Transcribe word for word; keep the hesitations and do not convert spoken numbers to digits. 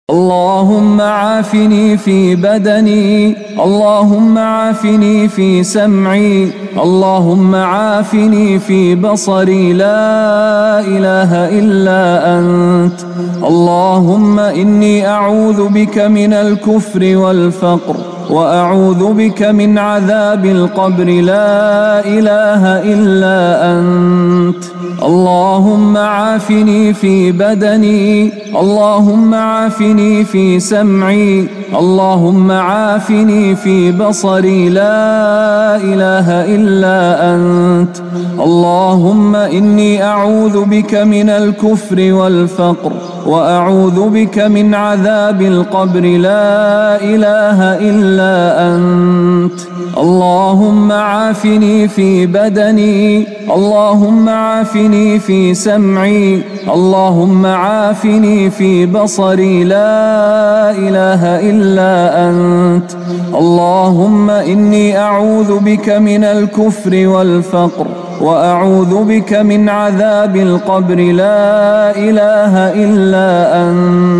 اللهم عافني في بدني، اللهم عافني في سمعي، اللهم عافني في بصري، لا إله إلا أنت. اللهم إني أعوذ بك من الكفر والفقر، وأعوذ بك من عذاب القبر، لا إله إلا أنت. اللهم عافني في بدني، اللهم عافني في سمعي، اللهم عافني في بصري، لا إله إلا أنت. اللهم إني أعوذ بك من الكفر والفقر، وأعوذ بك من عذاب القبر، لا إله إلا أنت. اللهم عافني في بدني، اللهم عافني في سمعي، اللهم عافني في بصري، لا إله إلا أنت. اللهم إني أعوذ بك من الكفر والفقر، وأعوذ بك من عذاب القبر، لا إله إلا أنت.